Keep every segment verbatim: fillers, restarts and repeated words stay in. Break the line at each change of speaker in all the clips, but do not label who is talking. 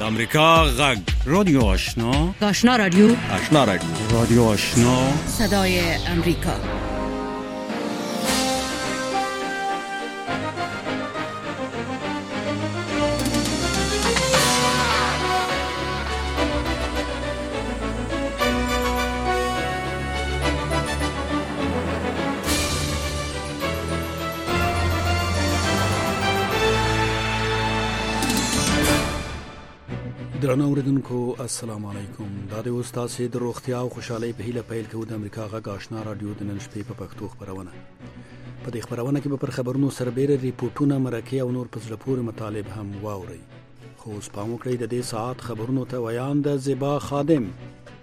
امریکا غږ رادیو آشنا
آشنا رادیو
آشنا رادیو رادیو آشنا
صدای امریکا.
درنو اوریدونکو السلام علیکم. دا د استاد سید روغتیا او خوشحالي په هیله پیل کوو د امریکا غږ آشنا رادیو د نن شپې په پښتو خبرونه. په دې خبرونه کې به پر خبرونو سربېره ریپورتونه، مرکې او نور په زړه پورې مطالب هم واوري. خو اوس پام وکړئ د دې ساعت خبرونو ته ویان د زیبا خادم.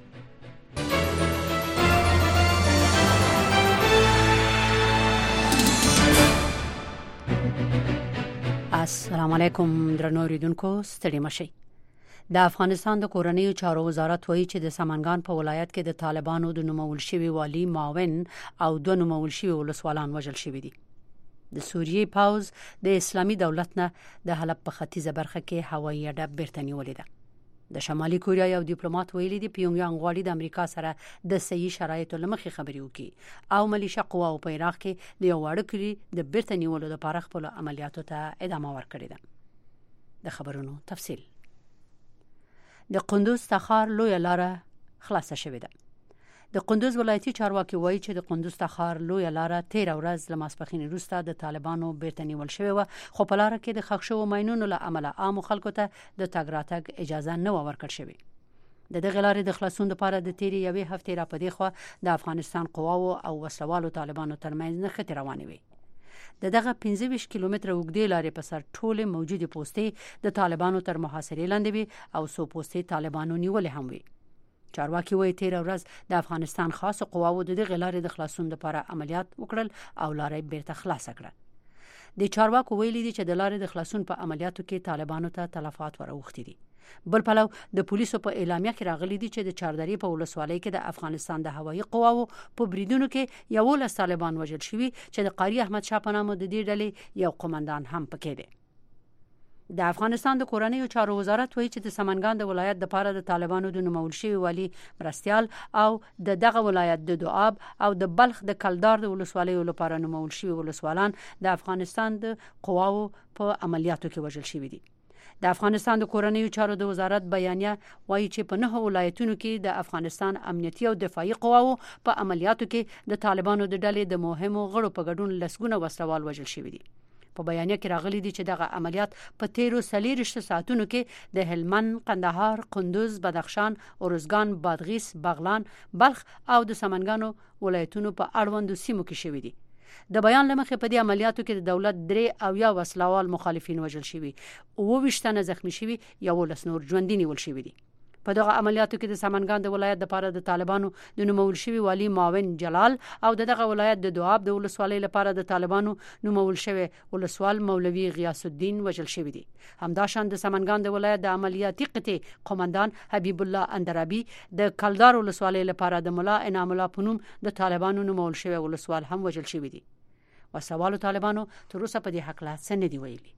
السلام علیکم درنو اوریدونکو، ستړي مشئ. د افغانستان د کورنیو چارو وزارت وایي چې د سمنګان په ولایت کې د طالبانو د نومول شوی والی معاون او دوه نومول شوی ولسوالان وژل شوي دي. د سوریې پاوز د اسلامي دولت نه د حلب په ختیځه برخه کې هوایي اډه بیرته نیولې ده. د شمالي کوریا یو ډیپلوماټ ویلي دی پیونګیانګ غواړي د امریکا سره د صحیح شرایطو لمخې خبرې وکړي او ملیشه قواو په عراق کې د یو وړ کلی د بیرته نیولو لپاره خپل عملیاتو ته ادامه ورکړې ده. د خبرونو تفصیل. د قندوز تخار لوی لاره خلاصه شوې ده. د قندوز ولایتي چارواکي وایي چې د قندوز تخار لوی لاره تیر ورځ له ماسپښین وروسته د طالبانو بیرته نیول شوې و، خو په لاره کې د ښخ شوو ماینونو له امله عام خلکو ته د تګ راتګ اجازه نه و ورکړل شوې. د دغه لارې د خلاصون لپاره د تیرې یوې هفتې را پدې خو د افغانستان قواو او وسلوالو طالبانو ترمنځ نښتې روانې وي. د دغه پنځه ویشت کیلومتره اوږدې لارې په سر ټولې موجودې پوستې د طالبانو تر محاصرې لاندې وي او څو پوستې طالبانو نیولې هم وي. چارواکي وایي تیر ورځ د افغانستان خاص قواو د دغه لارې د خلاصون لپاره عملیات وکړل او لارې بیرته خلاص کړه. د چارواکو ویلي دي چې د لارې د خلاصون په عملیاتو کې طالبانو ته تلفات وروختي دي. بل پلو د پولیسو په اعلامیه کې راغلي دي چې د چاردرې په ولسوالۍ کې د افغانستان د هوایي قواو په بریدونو کې یو لس طالبان وژل شوي چې د قاری احمد شاه په نامه د دې ډلې یو قومندان هم پکې دی. د افغانستان د کورنیو چارو وزارت وایي چې د سمنګان د ولایت د پاره د طالبانو د نومول شوی والی مرستيال او د دغه ولایت د دواب او د بلخ د کلدار د ولسوالیو لپاره نومول شوی ولسوالان د افغانستان د قواو په عملیاتو کې وژل شوي دي. د افغانستان د کورنیو چارو د وزارت بیانیه وایي چې په نه ولایتونو کې د افغانستان امنیتي او دفاعي قواو په عملیاتو کې د طالبانو د ډلې د مهمو غړو په ګډون لسګونه وسلوال وژل شوي دي. په بیانیه کې راغلي دي چې دغه عملیات په تیرو څلېرویشت ساعتونو کې د هلمند، قندهار، قندوز، بدخشان، ارزګان، بادغیس، بغلان، بلخ او د سمنګانو ولایتونو په اړوندو سیمو کې شوي دي. د بیان لمخې په دې عملیاتو کې د دولت درې او یا وسلوال مخالفین وژل شوي، اووه ویشت تنه زخمی شوي، یولس نور ژوندي نیول شوي دي. په دغه عملیاتو کې د سمنګان د ولایت لپاره د طالبانو د نومول شوی والی معاون جلال او دغه ولایت د دواب د ولسوالۍ لپاره د طالبانو نومول شوی ولسوال مولوی غیاث الدین وژل شوی دي. همداشان د سمنګان د ولایت د عملیاتي قطې قومندان حبیب الله اندرابي د کلدار ولسوالۍ لپاره د مولا انعام الله پونم د طالبانو نومول شوی ولسوال هم وژل شوی دي. وسوالو طالبانو تر اوسه په دې حق لا څه نه دی ویلي.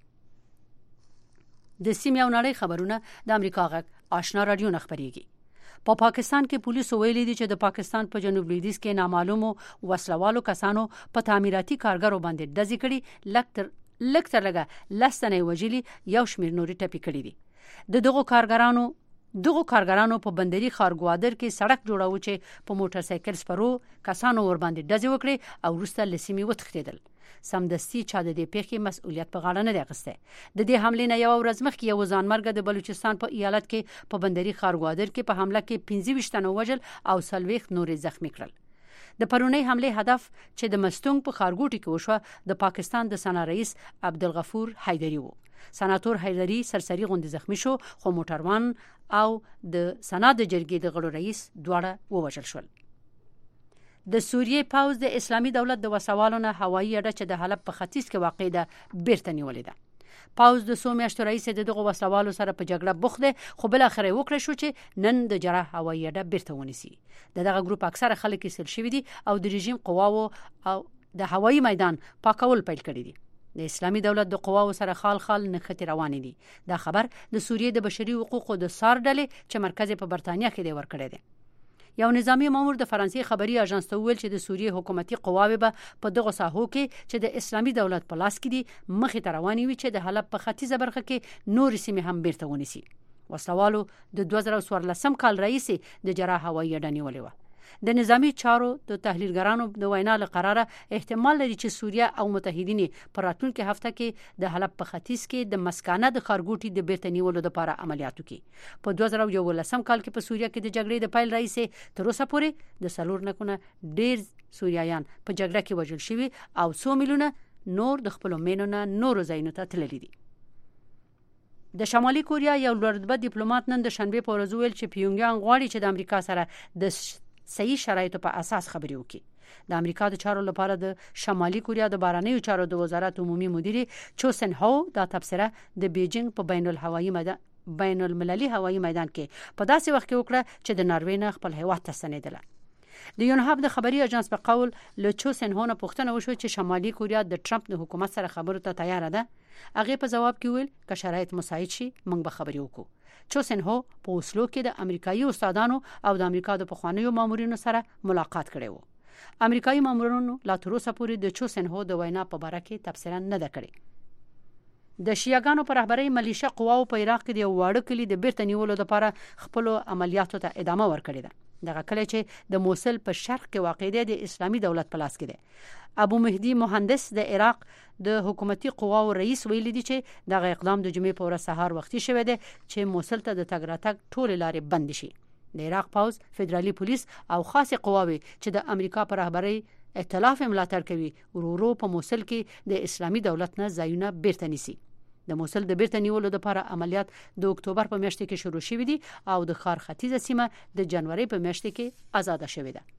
د سیمې او نړۍ خبرونه د امریکا غږ آشنا رادیو نه خبريږي. په پا پاکستان کې پولیسو ویلي دي چې د پاکستان په جنوب لویدیځ کې نامعلومو وسلوالو کسانو په تعمیراتي کارګرو باندې ډزې کړي، لکتر لکتر لګه لستنې وجلي، یو شمیر نوري ټپي کړي دي. د دغو کارګرانو دغه کارګرانو په بندري خارګوادر کې سړک جوړاوه چې په موټر سایکل سپرو کسانو ور باندې ډزې وکړي او وروسته لسیمې وتښتېدل. سمدستي چا د دې پیښې مسؤلیت په غاړه نه دی اخیستی. د دې حملې نه یو ورځ مخکې یو ځانمرګه د بلوچستان په ایالت کې په بندري خارګوادر کې په حمله کې پنځه ویشت تنه وژل او څلوېښت نورې زخمی کړل. د پرونی حملې هدف چې د مستونګ په خارګوټي کې وشوه د پاکستان د سنا رئیس عبدالغفور حیدری وو. سناتور حیدری سرسری غوندې زخمی شو، خو موټروان او د سنا د جرګې د غړو رئیس دواړه ووژل شول. د سوریې پاوز د اسلامي دولت د وسوالو نه هوایي اډه چې د حلب په ختیځ کې واقع ده بیرته نیولې ده. پاوز د څو میاشتو رئیس د دغه وسلوالو سره په جګړه بوخت دی، خو بل اخر وکړه شو چې نن د جرح هوایي اډه بیرته ونیسي. دغه ګروپ اکثره خلک یې سل شوي دي او د رژیم قواو او د هوایي میدان پاکول پیل کړی دي. د اسلامي دولت د قواو سره خال خال نښتې روانې دي. دا خبر د سوریې د بشري حقوقو د سار ډلې چې مرکز په برتانیا کې دی ورکړی دی. یو نظامی مامور د فرانسې خبري اژانس ته ویل چې د سوریې حکومتي قواوې به په دغه ساحو کې چې د اسلامي دولت په لاس کې دي مخې ته روانې وي چې د حلب په ختیځه برخه کې نور سیمې هم بیرته ونیسي. وسلوالو د دوه زره څوارلسم کال رئیس د جراح هوایي اډه نیولې وه. د نظامی چارو د تحلیلګرانو د وینا له قراره احتمال لري چې سوریه او متحدین په راتلونکي هفته کې د حلب په ختیځ کې د مسکانه د خارګوټي د بیرته نیولو لپاره عملیاتو کې. په دوه زره یولسم کال کې په سوریه کې د جګړې د پیل رئیس تر اوسه پورې د سلور نکونه ډیر سوریایان په جګړه کې وژل شوي او څو میلیونه نور د خپل مینو نه نور ځایونو ته تللي دي. د شمالي کوریا یو لوړرتبه ډیپلوماټ نن د شنبه په ورځ ویل چې پیونګیانګ غواړي چې د امریکا سره د صحیح شرایطو په اساس خبرې وکړي. د امریکا د چارو لپاره د شمالي کوریا د بهرنیو چارو د وزارت عمومي مدیر چو سن هو دا تبصره د بیجینګ په بین الهوایي میدان بین المللي هوایي میدان کې په داسې وخت کې وکړه چې د ناروې نه خپل هیواد ته ستنېدله. د یونهاب د خبري اژانس په قول له چو سن هو نه پوښتنه وشو چې شمالي کوریا د ټرمپ د حکومت سره خبرو ته تیار ده. هغه په جواب کې ویل که شرایط مساعد شي موږ به خبرې وکړو. چو سن هو په اوسلو کې د امریکایي استادانو او د امریکا د پخوانیو مامورینو سره ملاقات کړی وو. امریکایي مامورینو لا تر اوسه پورې د چو سن هو د وینا په اړه کې تبصره نه ده کړې. د شیعاګانو پر رهبرۍ ملیشه قواو په عراق کې د واړه کلی د بیرته نیولو لپاره خپل عملیاتو ته ادامه ورکړې ده. دغه کله چې د موصل په شرق کې واقع دی د اسلامي دولت په لاس کې دی. ابو مهدی مهندس د عراق د حکومتي قواو رئیس ویل دي چې دغه اقدام د جمعې په ورځ سهار وختي شوی دی چې موصل ته د تګ راتګ ټول لارې بند شي. د عراق پوز، فدرالي پولیس او خاصه قواوې چې د امریکا پر رهبرۍ ائتلاف ملاتړ کوي ورورو په موصل کې د اسلامي دولت نه ځایونه بیرته نیسي. د موصل د بیرته نیولو لپاره عملیات د اکتوبر په میاشت کې شروع شوې دي او د ښار ختیځه سیمه د جنوري په میاشت کې آزاد شوې ده.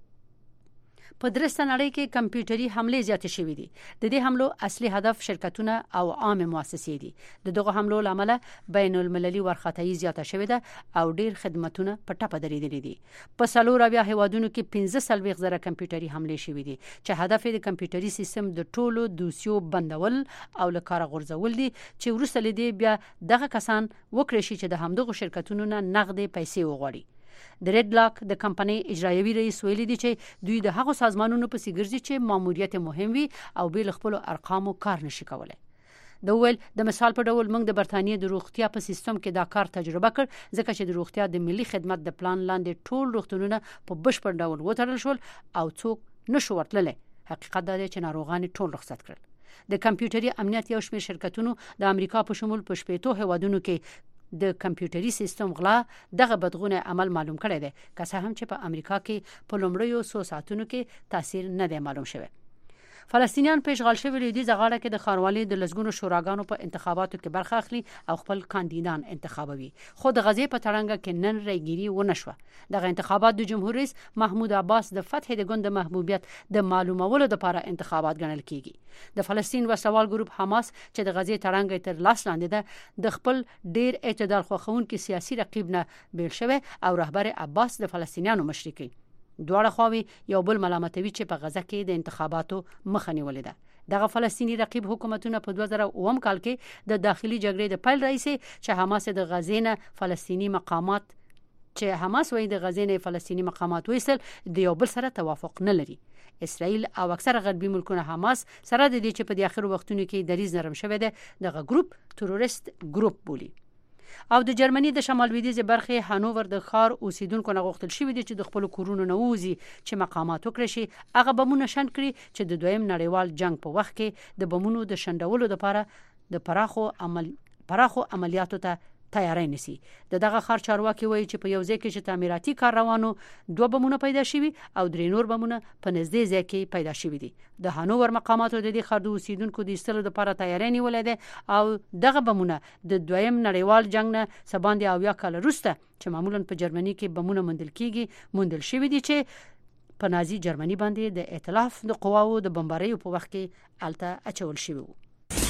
په درسته نړۍ کې کمپیوټري حملې زیاتې شوې دي. د دې حملو اصلي هدف شرکتونه او عامه مؤسسې دي. د دغه حملو لامل بین المللي ورختۍ زیاته شوې ده او ډیر خدماتونه په ټاپه درېدلې دي. په سلور بیا هیوادونو کې پنځه سلويغ زره کمپیوټري حملې شوې دي چې هدف یې د کمپیوټري سیستم د ټولو دوسیو بندول او له کار غورځول دي چې وروسته لدی بیا دغه کسان وکړي شي چې د همدغه شرکتونو نه نغدي پیسې وغواړي. د ریډ لاک د کمپنۍ اجرایوي رئیس ویلي دی چې دوی د هغو سازمانونو په سیګرځي چې ماموریت مهم وي او به خپل ارقامو کار نشي کولای. د ویل د مثال په ډول موږ د برتانیې د روغتیا په سیستم کې دا کار تجربه کړ ځکه چې د روغتیا د ملي خدمت د پلان لاندې ټول روغتونونه په بشپړ ډول وتړل شول او څوک نشو ورتللی. حقیقت دا دی چې ناروغان ټول رخصت کړل. د کمپیوټري امنیت یو شمېر شرکتونو د امریکا په شمول په شپږ هیوادونو کې د کمپیوټري سیستم غلا دغه بدغونه عمل معلوم کړی دی که څه هم چې په امریکا کې په لومړیو څو ساعتونو کې تاثیر نه دی معلوم شوی. فلسطینیان پیشغال شوی لویدیځ غاړه کې د ښاروالۍ د لسګونو شوراګانو په انتخاباتو کې برخه اخلي او خپل کاندیدان انتخابوي. خو د غزې په تړنګه کې نن رایګيري ونه شوه. دغه انتخابات د جمهور رئیس محمود عباس د فتح د ګوند محبوبیت د معلومولو لپاره انتخابات ګڼل کیږي. د فلسطین وسوال ګروپ حماس چې د غزې تړنګ تر لاس لاندې ده د خپل ډیر اعتدال خوښونکي سیاسي رقیب نه بیل شوی او رهبر عباس د فلسطینیانو مشرکی. دواړه خواوې یو بل ملامتوي چې په غزه کې د انتخاباتو مخه نیولې ده. دغه فلسطینی رقیب حکومتونه په دوه زره اووم کال کې د داخلي جګړې د پیل رئیس چې حماس د غزې نه فلسطینی مقامات چې حماس وایي د غزې نه فلسطینی مقامات وېسل د یو بل سره توافق نه لري. اسرائیل او اکثره غربي ملکونه حماس سره د دې چې په اخر وختونو کې دریز نرم شوه ده دغه ګروپ تروریست ګروپ بولی. او د جرمني د شمال لویدیځ برخه هانوور د ښار اوسیدونکو نه غوښتل شوی دي چې د خپل کورونو نه ووزي چې مقامات وکړي شي هغه بمونه شند کړي چې د دویم نړیوال جنگ په وخت کې د بمونو د شندولو لپاره د پراخو عمل پراخو عملیاتو ته تیاری نسی. د دغه خار چارواکي وایي چې په یو ځای کې چې تعمیراتي کار روانو دوه بمونه پیدا شوي او درې نور بمونه په نږدې ځای کې پیدا شوي دي. د هانوور مقاماتو د دې خار د اوسیدونکو د ایستلو لپاره تیاری نیولې ده او دغه بمونه د دویم نړیوال جنگ نه سباندې او یا کال وروسته چې معمولا په جرمني کې بمونه موندل کیږي موندل شوي دي چې په نازي جرمني باندې د ائتلاف د قواو د بمباریو په وخت کې الته اچول شوی وو.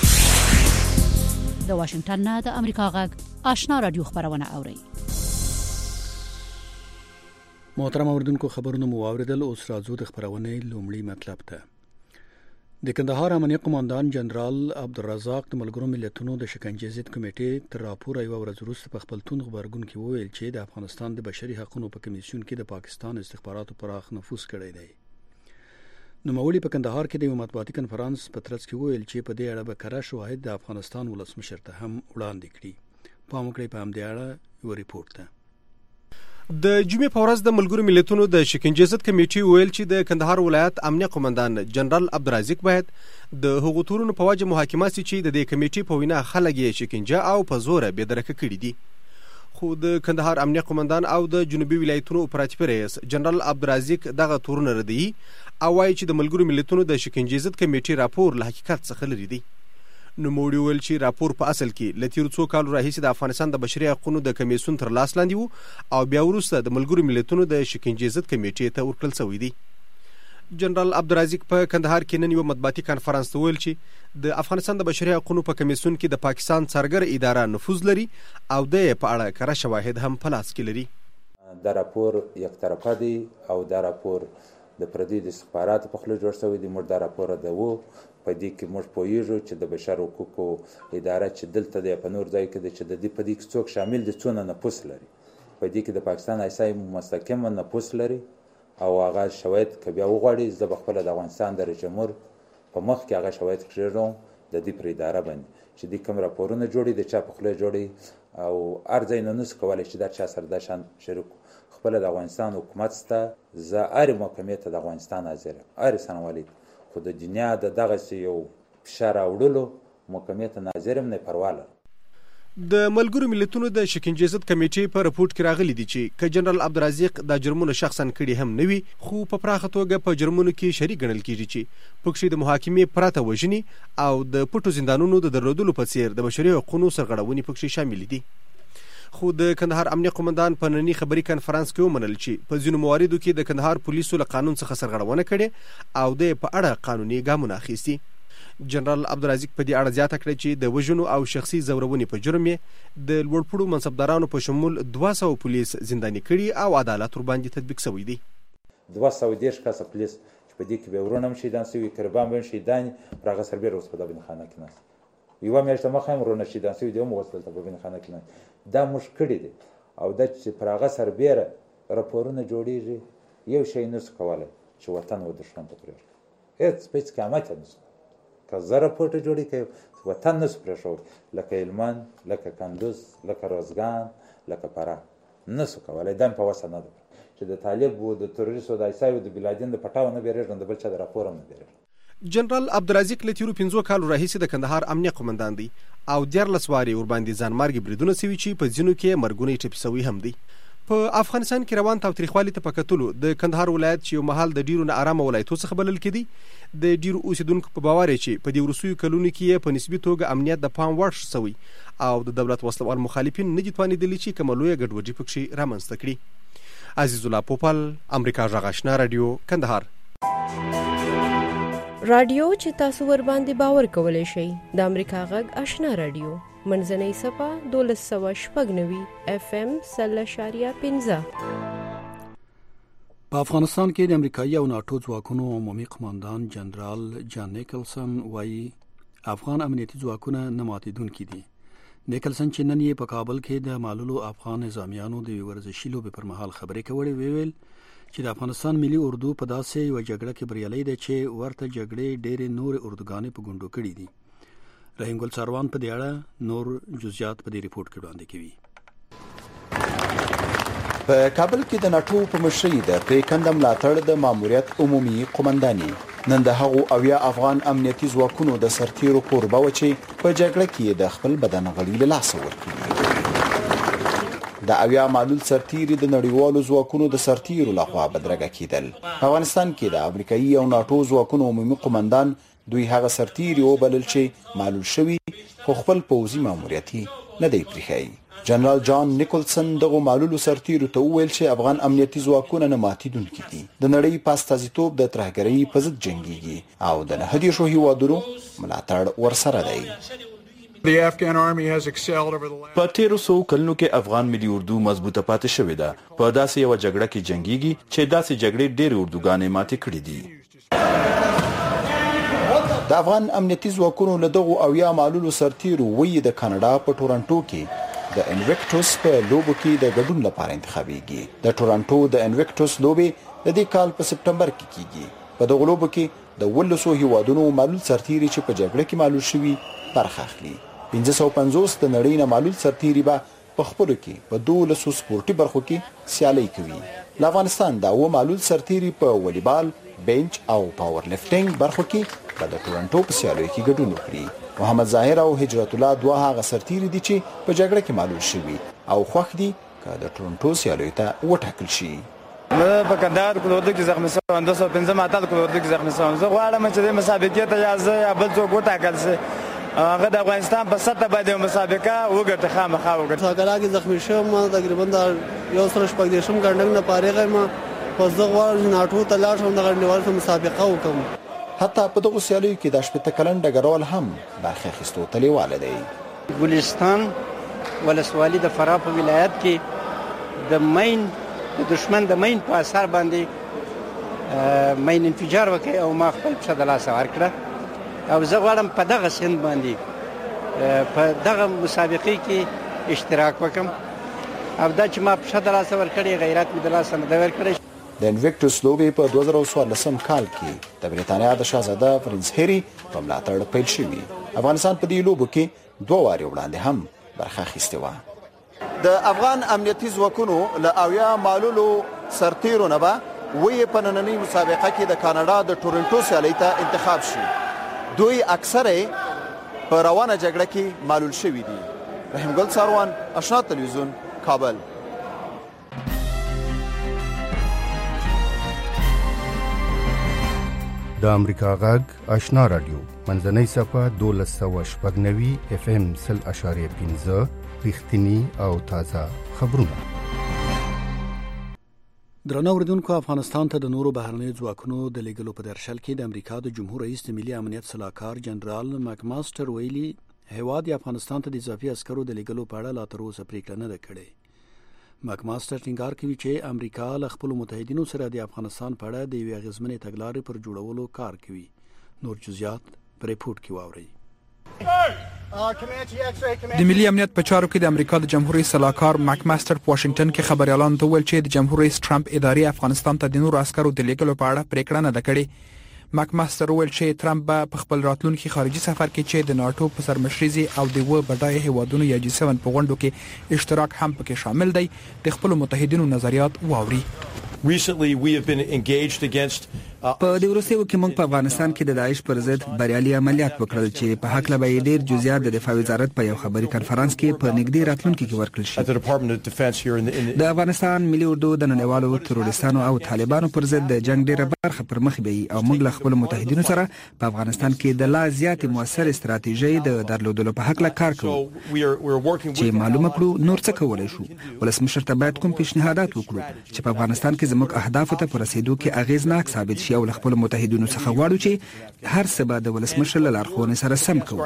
د واشنگټن نه د امریکا غږ آشنا رادیو خبرونه اوري.
محترم اوریدونکو خبرونه مو اوریدل. اوس راځو د خبرونه لومړی مطلب ته. د کندهار امنیه قوماندان جنرال عبدالرزاق د ملګرو ملتونو د شکنجې ضد کمیټې تر راپور یو ورځ وروسته په خپل توند خبرګون کې وویل چې د افغانستان د بشري حقوقو په کمیسیون کې د پاکستان استخباراتو پراخ نفوذ کړی دی. نوموړي په کندهار کې د یو مطبوعاتي کنفرانس په ترڅ کې وویل چې په دې اړه به کره شواهد د افغانستان ولسمشر ته هم وړاندې کړي. پام وکړئ په همدې اړه یو ریپورت ده.
د جمعې په ورځ د ملګرو ملتونو د شکنجې ضد کمیټې ویل چې د کندهار ولایت امنیه قوماندان جنرال عبدالرزاق باید د هغو تورونو په وجه محاکمه شي چې د دې کمیټې په وینا خلک یې شکنجه او په زوره بې درکه کړي دي. خو د کندهار امنیه قوماندان او د جنوبي ولایتونو اپراتیفي رئیس جنرال عبدالرزاق دغه تورونه ردوي او وایي چې د ملګرو ملتونو د شکنجې ضد کمیټې راپور له حقیقت څخه لرې دی. نوموړي ویل چې راپور په اصل کې له تیرو څو کالو راهیسې د افغانستان د بشري حقوقو د کمیسیون تر لاس لاندې وو او بیا وروسته د ملګرو ملتونو د شکنجې ضد کمیټې ته ورکړل شوی دی. جنرال عبدالرزاق په کندهار کې نن یو مطبوعاتي کنفرانس ته ویل چې د افغانستان د بشري حقوقو په کمیسیون کې د پاکستان څرګر اداره نفوذ لري او د په اړه کره شواهد هم په لاس کې لري.
دا راپور یک طرفه دی او دا راپور د پردي د استخباراتو په خوله جوړ شوی دی. موږ دا راپور د وو په دې کې موږ پوهیږو چې د بشر حقوقو اداره چې دلته دی په نور ځای کې دی چې د دې په دې کې څوک شامل دي څونه نفوذ لري. په دې کې د پاکستان ایسای مستقیم نفوذ لري او هغه شواهد که بیا وغواړي زه به خپله د افغانستان د رئیس جمهور په مخ کې هغه شواهد کښېږدم د دې پر اداره باندې چې دې کوم راپورونه جوړي د چا په خوله جوړي او هر ځای نه نسو کولی چې دا چا سره دا شان شریک خپله د افغانستان حکومت سته. زه هرې محکمې ته د افغانستان حاضر یم هرې سنوالۍ خو د دنیا د دغسې یو فشار راوړلو محکمې ته ناظر یم نه پروا لرم.
د ملګرو ملتونو د شکنجې ضد کمیټې په رپورټ کې راغلي دي چې که جنرال عبدالرزاق دا جرمونه شخصا کړي هم نه وي خو په پراخه توګه په جرمونو کې شریک ګڼل کېږي چې پکښې د محاکمې پرته وژنې او د پټو زندانونو د درلودلو په څیر د بشري حقوقو سرغړونې پکښې شاملې دي. خو د کندهار امنیه قوماندان په ننني خبري کنفرانس کې ومنل چې په ځینو مواردو کې د کندهار پولیسو له قانون څخه سرغړونه کړې او د په اړه قانوني ګامونه اخیستي. جنرال عبدالرزاق په دې اړه زیاته کړې چې د وژنو او شخصي ځورونې په جرم یې د لوړپوړو منصبدارانو په شمول دوه سوه پولیس زنداني کړي او عدالت ورباندې تطبیق شوی دی.
دوه سوه دېرش کسه پولیس چې په دې کې به ورونه هم شهیدان شوي قربان به هم شهیدان پر هغه سربیره اوس په دا بندخانه کې ناست یوه میاشته مخه هم ورونه شهیدان شوي دي هم اوس دلته په بندخانه کې ناست. دا موږ کړي دي او دا چې پر هغه سربیره راپورونه جوړیږي یو شی نسو کولی چې وطن و دښمن ته پرېږدي هېڅ په هېڅ قیامت یې نسو که زه راپورټه جوړي که وطن نسو پرېښودی لکه هلمند لکه کندوز لکه روزګان لکه فراه نسو کولی دا مې په وسه نه ده چې د طالب و د تروریست و د ایسای و د بلادین د پټاو نه بیرېږدم د بل چا د راپور هم نه بیرېږدم.
جنرال عبدالرزاق له تیرو پنځو کالو راهیسې د کندهار امنیه قوماندان دی او دیارلس وارې ورباندې ځانمارګې بریدونه سوي چې په ځینو کې مرګونه یې ټپي سوي هم دی. په افغانستان کې روان تاوتریخوالي ته په کتلو د کندهار ولایت چې یو مهال د ډیرو ناارامه ولایتو څخه بلل کېدی د ډیرو اوسیدونکو په باور چې په دې وروستیو کلونو کې یې په نسبي توګه امنیت د پام وړ سوی او د دولت وسلوال مخالفین نه دي توانېدلي چې کومه لویه ګډوډي پکښې رامنځته کړي. عزیز الله پوپل، امریکا غږ آشنا راډیو، کندهار.
رادیو چې تاسو ور باندې باور کولای شئ د امریکا غږ آشنا رادیو منځنۍ صفه دولس سوه شپږ نوي اف ام سل اشاریه پنځه.
په افغانستان کې د امریکایي او ناټو ځواکونو عمومي قماندان جنرال جان نیکلسن وایي افغان امنیتي ځواکونه نه ماتېدونکي دي. نیکلسن چې نن یې په کابل کې د معلولو افغان نظامیانو د ورزشي لوبې پر مهال خبرې کولې ویل چې د افغانستان ملي اردو په داسې یو جګړه کې بریالۍ ده چې ورته جګړې ډېرې نور اردوګانې په ګوندو کړي دي. رحیم ګل ساروان په دې اړه نور جزئیات په دې ریپورت کې وړاندې کوي.
په کابل کې د ناټو په مشرۍ د پریکنده ملاتړ د ماموریت عمومي قومنداني نن د هغو اویا افغان امنیتي ځواکونو د سرتیرو کوربه و چې په جګړه کې د خپل بدن غړي له لاسه ورکړي. د اویا معلول سرتیری د نړیوالو ځواکونو د سرتیرو لخوا بدرګه کېدل. په افغانستان کې د امریکایي او ناټو ځواکونو عمومي قومندان دوی هغه سرتیری وبلل چې معلول شوي خو خپل پوځي ماموریت نه دی پرېښی. جنرال جان نیکلسن دغه معلول سرتیرو ته وویل چې افغان امنیتي ځواکونه نه ماتېدونکي دي. د نړۍ په استازیتوب د ترهګرۍ په ضد جنګېږي او د نهه دېرشو هېوادونو ملاتړ ورسره دی.
په تیرو څو کلونو کې افغان ملي اردو مضبوطه پاتې شوې ده. په داسې یو جګړه کې جنګيږي چې داسې جګړې ډېرې اردوګانې ماتې کړې دي.
د افغان امنیتي ځواکونو له دغو اویا معلولو سرتیرو وی د کاناډا په ټورنټو کې د انویکټوس په لوبو کې د ګډون لپاره انتخابېږي. د ټورنټو د انویکټوس لوبې د دې کال په سپټمبر کې کیږي. په دغو لوبو کې د ولسو هیوادونو معلول سرتیري چې په جګړه کې معلول شوي برخه اخلي. پنځه سوه پنځوس د نړۍ نه معلول سرتیري به په خپلو کې په دولسو سپورټي برخو کې سیالۍ کوي. له افغانستان د اوه معلول سرتیري په والیبال، بنچ او پاور لفټینګ برخو کې په د ټورنټو په سیالیو کې ګډون وکړي. محمد ظاهر او هجرت الله دوه هغه سرتیري دي چې په جګړه کې معلول شوي او خوښ دي که د ټورنټو سیالیو ته وټاکل شي.
زه په کندهار کلورده کې زخمي شوم، دوه سوه پنځه اتل کلورده کې زخمي شوم. زه غواړم چې د مسابقې ته یا زه یا بل څوک وټاکل شي، هغه د افغانستان په سطح باندې مسابقه وګټه خامخا وګټه.
هغه کې زخمي شوم، تقریبا د یو سره شپږ دیرشم ګڼنګ نه فارغ یم. پس زه غواړم چې ناټو ته لاړ شم، دغه نړیواله مسابقه وکړم.
حتی په دغو سیالیو کې د شپېته کلن ډګروال هم برخه اخیستو ته لیواله دی.
ګلستان ولسوالي د فراه په ولایت کې د مین د دشمن د مین په اثر باندې مین انفجار وکړ او ما خپل پښه د لاسه ورکړه او زه غواړم په دغه سند باندې په دغه مسابقې کې اشتراک وکړم او دا چې ما پښه د لاسه ورکړې غیرت مې د لاسه نه ورکړې.
د انویکټوس لوبې په دوه زره څوارلسم کال کې د بریتانیا د شاهزاده پرنس هری په ملاتړ پیل شوي. افغانستان په دې لوبو کې دوه وارې وړاندې هم برخه اخیستې وه. د افغان امنیتي ځواکونو له اویا معلولو سرتیرو نه به وی په نننۍ مسابقه کې د کاناډا د ټورنټو سیالۍ ته انتخاب شي. دوی اکثره په روانه جګړه کې معلول شوي دي. رحیم ګل ساروان، آشنا تلویزیون، کابل.
د امریکا غږ آشنا رادیو منځنۍ صفحه دولس سوه شپږ نوي اف ام سل اشاریه پنځه رښتینی او تازه خبرونه.
درنو اوریدونکو، افغانستان ته د نورو بهرنیو ځواکونو د لیږلو په درشل کې د امریکا د جمهور رئیس د ملي امنیت سلاکار جنرال مکماستر ویلي هیواد افغانستان ته د اضافي عسکرو د لیږلو په اړه لا تر اوسه پریکړه نه ده کړې. مکماستر ټینګار کوي چې امریکا له خپلو متحدینو سره د افغانستان په اړه د یوې اغیزمنې تګلارې پر جوړولو کار کوي. نور جزئیات په ریپورت کې واورئ.
د ملي امنیت په چارو کې د امریکا د جمهور رئیس سلاکار مکماستر په واشنگټن کې خبريالانو ته ویل چې د جمهور رئیس ټرمپ ادارې افغانستان ته د نورو عسکرو د لیږلو په اړه پریکړه نه ده کړې. مکماستر ویل چې ټرمپ به په خپل راتلونکي خارجي سفر کې چې د ناتو په سرمشريزي او د و بډای هیوادونو یا جی سیون په غونډو کې اشتراک هم پکې شامل دی، د خپل متحدینو نظریات واوري.
Recently we have been engaged against
په د روسیې کې موږ په افغانستان کې د داعش پر ضد بریالي عملیات وکړل چې په حق لبا یې ډیر جزئیات د دفاع وزارت په یو خبري کانفرنس کې په نږدې راتلونکي کې ورکړل شي. د افغانستان ملي اردو د نړیوالو تروریستانو او طالبانو پر ضد د جنگ ډیره برخه پر مخ بیي او موږ له خپل متحدینو سره په افغانستان کې د لا زیات موثر استراتیژي د درلودلو په حق لا کار کوو چې معلومه کړو نور څه کولای شو. ولسمشر ته باید کوم پیشنهادات وکړو چې په افغانستان کې زموږ اهداف ته پر رسیدو کې اغیزناک ثابت شي او له خپل متحدینو څخه غواړو چې هر څه به د ولسمشر له لارښوونې سره سم کوو.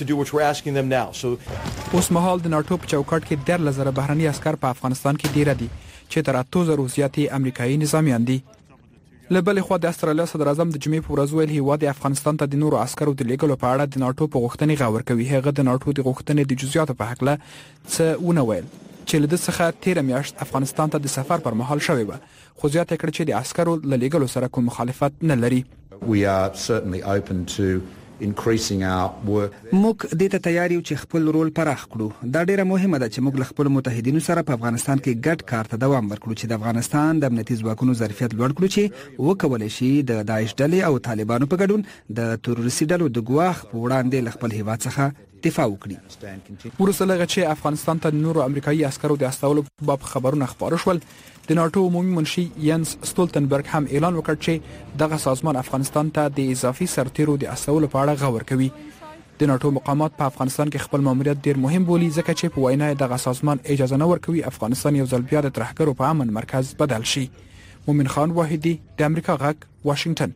اوس مهال د ناتو په چوکاټ کې ډېر لزر بهرني عسكر په افغانستان کې ډیر دي چې تر اتو زره زیاتې امریکایي نظامیان دي. له بل خوا د استرالیا صدر اعظم د جمعې په ورځ ویل هیواد افغانستان ته د نورو عسکرو د لیږلو په اړه د ناتو په غوښتنې غور کوي. هغه د ناتو د غوښتنې د جزئیاتو په حق له څه ونه ویل چې له دې څخه تیر میاشت افغانستان ته د سفر پر مهال شوی و، خو زیاته کړ چې د عسکرو له لیږلو سره کوم مخالفت نه لري.
We are certainly open to increasing our work.
موږ دې ته تیار یو چې خپل رول پراخ کړو. دا ډیره مهمه ده چې موږ له خپل متحدینو سره په افغانستان کې ګډ کار ته دوام ورکړو چې د افغانستان د امنیتي ځواکونو ظرفیت لوړ کړو چې وکولای شي د داعش ډلې او طالبانو په ګډون د تروریستي ډلو د ګواښ په وړاندې له خپل هیواد څخه دفاع وکړي.
وروسته لږ چې افغانستان ته نورو امریکایي عسکرو د استولو په باب خبرونه خپاره شول، د ناتو عمومي منشي ینس ستولتنبرګ هم اعلان وکړ چې دغه سازمان افغانستان ته د اضافي سرتیرو د استولو په اړه غور کوي. د ناتو مقامات په افغانستان کې خپل ماموریت ډیر مهم بولي ځکه چې په وینا دغه سازمان اجازه نه ورکوي افغانستان یو ځل بیا د ترهګرو په امن مرکز بدل شي. مومن خان واحدی، د امریکا غږ، واشنگټن.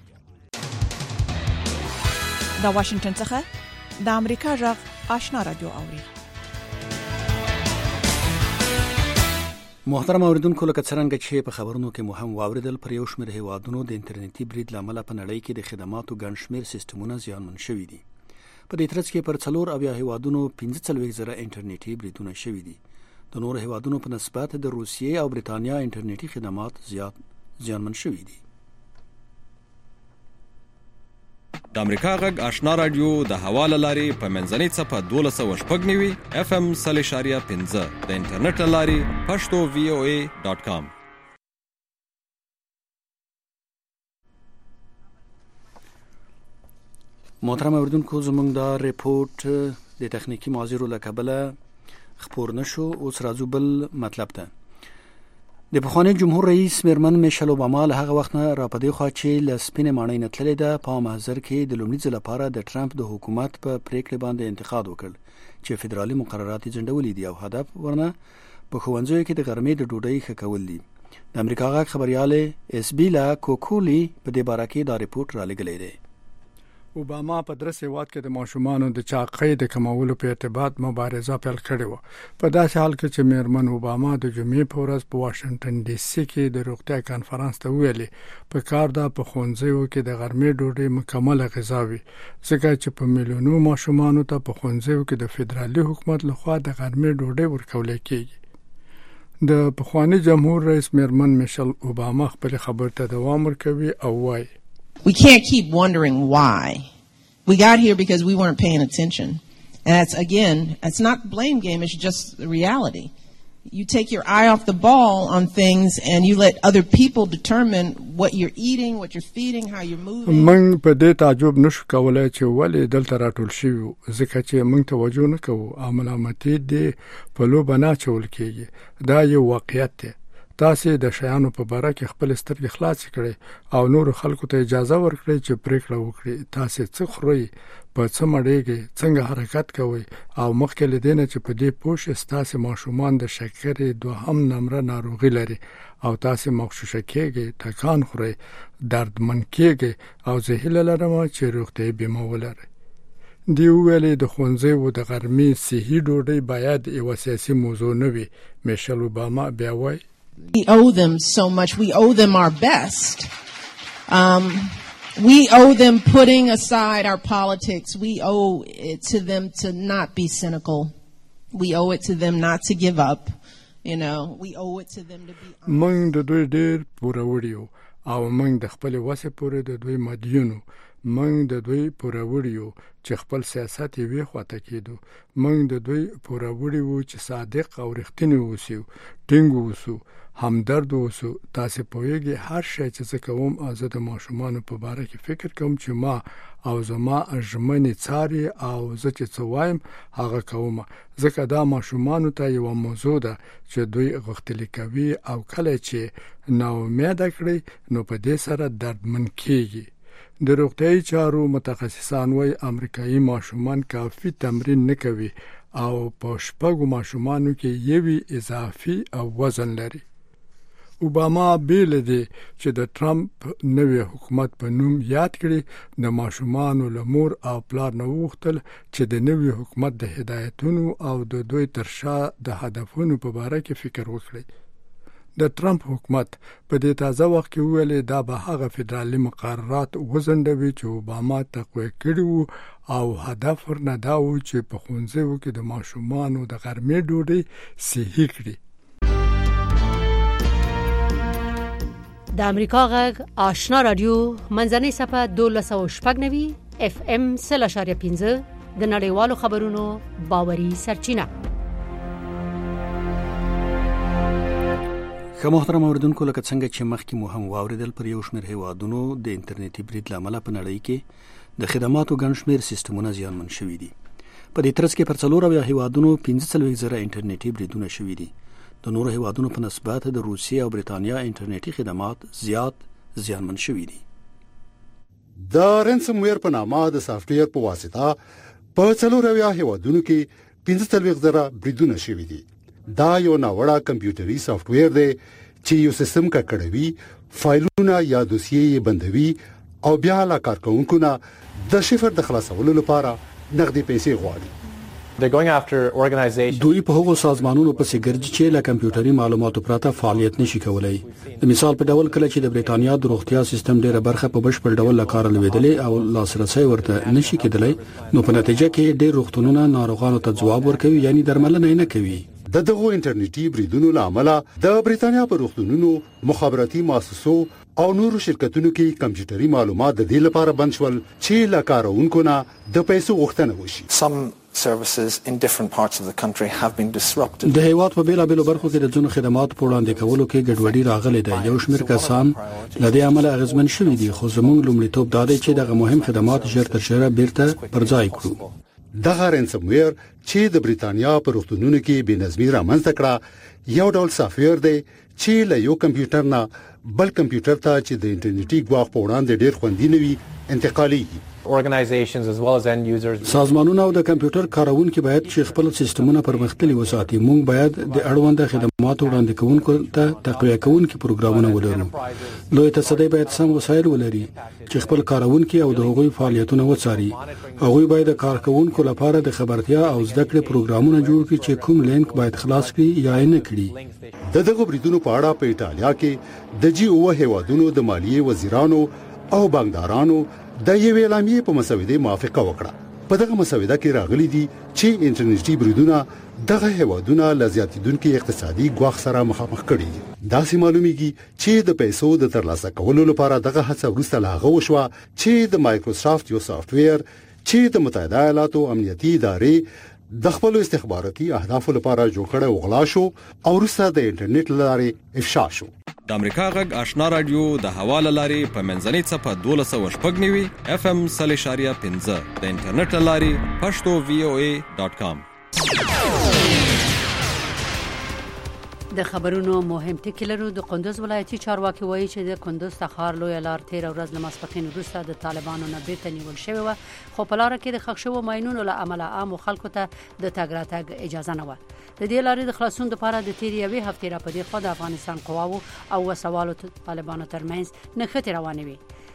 د واشنگټن څخه د امریکا غږ آشنا رادیو اوري.
محترم اوریدونکو، لکه څنګه چې په خبرونو کې مهم واوریدل، پر یو شمېر هیوادونو د انټرنیټي برید لامل په نړۍ کې د خدماتو ګڼ شمېر سیستمونه زیانمن شوي دي. په دې ترڅ کې پر څلور اویا هیوادونو پنځه څلوېښت زره انټرنیټي بریدونه شوي دي. د نورو هیوادونو په نسبت د روسیې او برېټانیا انټرنیټي خدمات زیات زیانمن شوي دي.
د امریکا غږ آشنا رادیو د حواله لاري په منځنۍ صفه دولس سوه شپږ نوي اف ام سل اشاریه پنځه د انټرنیټ لاري پښتو وی او ای ډاٹ کام.
محترم اوریدونکو، زموږ دا ریپورت د تخنیکی معذورو له کبله خپور نشو. اوس راځو بل مطلب ته. د پخوانی جمهور رئیس میرمن میشل اوباما له هغه وخت نه را پدې خوا چې له سپینې ماڼۍ نه تللې ده، په محضر کې د لومړي ځل لپاره د ټرمپ د حکومت په پریکړې باندې انتقاد وکړ چې فدرالي مقررات یې ځنډولي دي او هدف ورنه په ښوونځیو کې د غرمې د ډوډۍ ښه کول دي. د امریکا غږ خبرياله اسبیلا کوکولی په دې باره کې دا ریپورت را لګلې دی.
اوباما په درس هیواد کې د ماشومانو د چاقۍ د کمولو په ارتباط مبارزه پیل کړې و. په داسې حال کې چې میرمن اوباما د جمعې په ورځ په واشنگټن ډي سي کې د روغتیا کانفرنس ته ویلي په کار ده په ښوونځیو کې د غرمې ډوډۍ مکمله غذا وي، ځکه چې په میلیونو ماشومانو ته په ښوونځیو کې د فدرالي حکومت لخوا د غرمې ډوډۍ ورکول کېږي. د پخوانی جمهور رئیس میرمن میشل اوباما خپل خبر ته دوام ورکوي او وايي
We can't keep wondering why. We got here because we weren't paying attention. And that's, again, it's not blame game, it's just the reality. You take your eye off the ball on things and you let other people determine what you're eating, what you're feeding, how you're moving.
موږ په دې تعجب نشو کولای چې ولې دلته راټول شوي، ځکه چې موږ توجه نه کوو او ملامتي دې په لوبه نه اچول کېږي. دا یو واقعیت دی. تاسو د شیانو په باره کې خپل سترګې خلاص کړئ او نور خلکو ته اجازه ورکړئ چې پریکړه وکړي. تاسو څه خورئ، په څه مړېږئ، څنګه حرکت کوئ او مخکې له دې نه چې په دې پوه شئ ستاسو ماشومان د شکرې دوهم نمره ناروغي لري او تاسو مغشوشه کېږئ، ټکان خورئ، دردمن کېږئ او زه هیله لرم چې روغتیايي بیمه ولرئ. دی ویلي د ښوونځیو د غرمې صحي ډوډۍ باید یوه سیاسي موضوع نه وي. میشل اوباما بیا وایي
We owe them so much. We owe them our best. Um, we owe them putting aside our politics. We owe it to them to not be cynical. We owe it to them not to give up. You know, we owe it to them to be honest.
موږ د دوی ډېر پوروړي یو او موږ د خپل وسه پورې د دوی مدیونو. موږ د دوی پوروړي یو چې خپل سیاست یې وی خواته کېدو. موږ د دوی پوروړي وو چې صادق او رښتینی اوسو، ټینګ اوسو، همدرد اوسو. تاسو پوهیږئ هر شی چې زه کوم او زه د ماشومانو په باره کې فکر کوم چې ما او زما ژمنې څاري او زه چې څه وایم هغه کوم، ځکه دا ماشومانو ته یوه موضوع ده چې دوی غوښتلي کوي او کله چې ناامیده کړي نو په دې سره دردمن کېږي. د روغتیايي چارو متخصصان وایي امریکایي ماشومان کافي تمرین نه کوي او په شپږو ماشومانو کې یوی اضافي او وزن لري. اوباما بیل دی چې د ټرمپ نوی حکومت په نوم یاد کړي د ماشومانو له مور او پلار نه وغوښتل چې د نوی حکومت د هدایتونو او د دوی تر شا د هدفونو په باره کې فکر وکړي. د ټرمپ حکومت په دې تازه وخت کې ویلي دا به هغه فدرالي مقررات وځنډوي چې اوباما تقویه کړي وو او هدف ورنه دا و چې په ښوونځیو کې د ماشومانو د غرمې ډوډۍ صحي کړي.
د امریکا غږ آشنا رادیو منځنۍ صفه دولس سوه شپږ نوي اف ام سل اشاریه پنځه د نړیوالو خبرونو باوري سرچینه.
که محترم اوریدونکو، لکه څنګه چې مخکې مو هم واوریدل، پر یو شمېر هیوادونو د انټرنیټي برید له امله په نړۍ کې د خدماتو ګڼ شمېر سیستمونه زیانمن شوي دي. په دې ترڅ کې پر څلور اویا هیوادونو پنځه څلوېښت زره انټرنیټي بریدونه شوي دي. د نورو هیوادونو په نسبت د روسیې او برېټانیا انټرنیټي خدمات زیات زیانمن شوي دي.
د رنسم ویر په نامه د سافټویر په واسطه په څلور اویا هیوادونو کې پنځه څلوېښت زره بریدونه شوي دي. دا یو ناوړه کمپیوټري سافټویر دی چې یو سیستم ککړوي، فایلونه یا دوسیې بندوي او بیا له کارکونکو نه د شفر د خلاصولو لپاره نغدي پیسې غواړي.
They're going after organizations.
دوی په هغو سازمانونو پسې ګرځي چې له کمپیوټري معلوماتو پرته فعالیت نشي کولای. د مثال په ډول کله چې د بریټانیا د روغتیا سیستم ډیره برخه په بشپړ ډول له کار لویدلې او لاسرسي ورته نشي کېدلی، نو په نتیجه کې ډېر روغتونونه ناروغانو ته ځواب ورکوي، یعنی درملنه نه کوي.
د دغو انټرنیټي بریدونو لامل د بریټانیا په روغتونونو، مخابراتي مؤسسو او نورو شرکتونو کې کمپیوټري معلومات د دې لپاره بند شول چې له کارونکو نه د پیسو غوښتنه وشي.
Some services in different parts of the country have been disrupted.
د هیواد په بیلابیلو برخو کې د ځینو خدماتو په وړاندې کولو کې ګډوډي راغلې ده. یو شمېر کسان له دې عمله اغېزمن شوي دي، خو زموږ لومړیتوب دا دی چې دغه مهم خدمات ژر تر ژره بیرته پر ځای کړو.
دغه رنسمویر چې د بریټانیا په روغتونونو کې بې نظمي رامنځته کړه یو ډول سافټویر دی چې له یو کمپیوټر نه بل کمپیوټر ته چې د انټرنیټي ګواښ په وړاندې ډېر خوندي نه وي انتقالېږي.
Organizations as well as end users.
سازمانونه او د کمپیوټر کارونکو باید چې خپل سیستمونه پرمختللي وساتي. موږ باید د اړوند خدماتو وړاندې کوونکو ته تقویه کوونکي پروګرامونه ولرو. لوی تصدۍ باید سم وسایل ولري چې خپل کارونکو او د هغوی فعالیتونه وڅاري. هغوی باید د کارکونکو لپاره د خبرتیا او زده کړې پروګرامونه جوړ کړي چې کوم لینک باید خلاص کړي یا نه کړي.
د دغه بریدونو په اړه په ایټالیا کې د جی او هیوادونو د مالیې وزیرانو او بانکدارانو د یو اعلامیې په مسودې موافقه وکړه. په دغه مسوده کې راغلي دي چې انټرنیټي بریدونه دغه هیوادونه له زیاتیدونکو اقتصادي ګواښ سره مخامخ کړي. داسې معلومیږي چې د پیسو د ترلاسه کولو لپاره دغه هڅه وروسته لا هغه وشوه چې د مایکروسافت یو سافټویر چې د متحده ایالاتو امنیتي ادارې د خپل استخباراتي اهدافو لپاره جوړ کړی وغلا شو او وروسته د انټرنیټ لارې افشا شو.
د امریکا غږ آشنا رادیو د حواله لاري په منځنۍ صفه دولس سوه شپږ نوي اف ام صلی شاریه پنځه د انټرنیټ لاري پښتو وی او ای ډاټ کام.
د خبرونو مهم ټکی لرو. د کندوز ولایتي چارواکي وایي چې د کندوز تخار لوی لار تیر ورځ له ماسپښین وروسته د طالبانو نه بیرته نیول شوې وه، خو په لاره کې د ښخ شوو ماینونو له امله عامو خلکو ته د تګ راتګ اجازه نه وه. د دې لارې د خلاصون لپاره د تیر یوې هفتې را په دې خوا د افغانستان قواو او وسوالو طالبانو ترمنځ نښتې روانې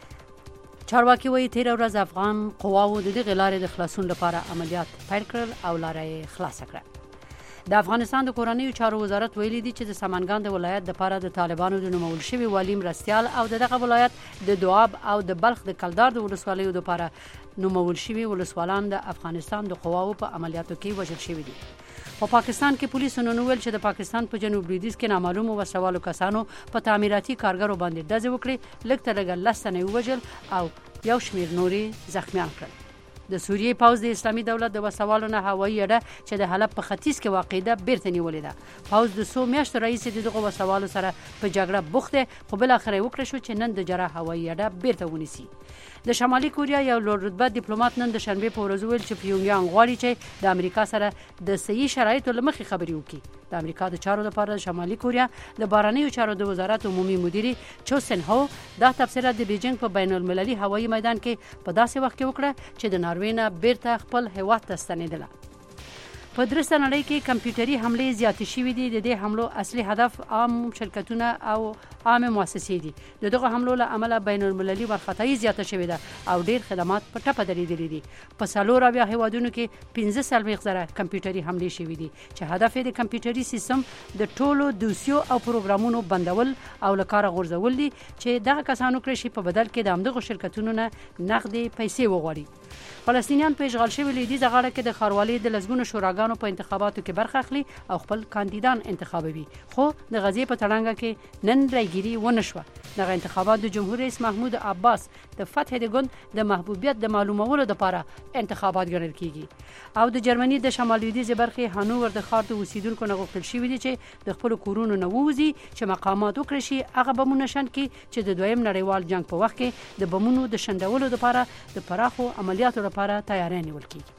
وي. چارواکي وایي تیر ورځ افغان قواو د دغې لارې د خلاصون لپاره عملیات پیل کړل او لاره یې خلاصه کړه. د افغانستان د کورنیو چارو وزارت ویلي دی چې د سمنګان د ولایت لپاره د طالبانو د نومول شوي والي مرستیال او دغه ولایت د دواب او د بلخ د کلدار د ولسوالیو لپاره نومول شوي ولسوالان د افغانستان د قواو په عملیاتو کې وژل شوي دي. په پاکستان کې پولیسو نن ویل چې د پاکستان په جنوب لویدیځ کې نامعلومو وسوالو کسانو په تعمیراتي کارګرو باندې ډزې وکړې، لږ تر لږه لس تنه ووژل او یو شمېر نورې زخمیان کړل. د سوریې پوځ د اسلامي دولت د وسوالو نه هوایي اډه چې د حلب په ختیځ کې واقع ده بیرته نیولې ده. پوځ د څو میاشتو راهیسې دغه وسوالو سره په جګړه بوخت دی، خو بالاخره وکړه شو چې نن د جره هوایي اډه بیرته ونیسي. د شمالي کوریا یو لوړ رتبه ډیپلوماټ نن د شنبې په ورځ ویل چې پیونګیانګ غواړي چې د امریکا سره د صحیح شرایطو له مخې خبرې وکړي. د امریکا د چارو لپاره د شمالي کوریا د بهرنیو چارو د وزارت عمومي مدیري چو سن هو دا تبصره د بیجینګ په بین المللي هوایي میدان کې په داسې وخت کې وکړه چې د ناروې نه بیرته خپل هیواد ته ستنېدله. په درسته نړۍ کې کمپیوټري حملې زیاتې شوې دي. د دې حملو اصلي هدف عام شرکتونه او عامه مؤسسې دي. د دغه حملو له امله بین المللي وارخطایي زیاته شوې ده او ډېر خدمات په ټپه درېدلي دي. په څلور اویا هیوادونو کې پنځه څلوېښت زره کمپیوټري حملې شوې دي چې هدف یې د کمپیوټري سیستم د ټولو دوسیو او پروګرامونو بندول او له کاره غورځول دي چې دغه کسانو کړی شي په بدل کې د همدغو شرکتونو نه نغدې پیسې وغواړي. فلسطینیان په اشغال شوي لویدیځه غاړه کې د ښاروالۍ د لسګونو شوراګانو په انتخاباتو کې برخه اخلي او خپل کاندیدان انتخابوي، خو د غزې په تړنګه کې نن رایګیري ونه شوه. دغه انتخابات د جمهور رئیس محمود عباس د فتح د ګوند د محبوبیت د معلومولو لپاره انتخابات ګڼل کیږي او د جرمني د شمال لویدیځې برخې هانوور د ښار د اوسیدونکو نه غوښتل شوي دي چې د خپلو کورونو نه ووځي چې مقامات وکړي شي هغه بمونه شنډ کړي چې د دویم نړیوال جنګ په وخت کې د بمونو د شنډولو لپاره د پراخو عملیاتو لپاره تیاری نیول کیږي.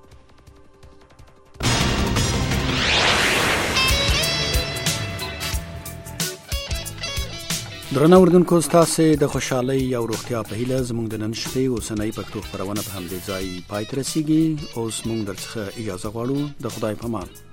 درنه اردوونکو ستاسو د خوشحالۍ او روغتیا په هیله زموږ د نن شپې اوسنۍ پښتو خبرونه په همدې ځای پای ته رسیږي. اوس موږ درڅخه اجازه غواړو. د خدای په امان.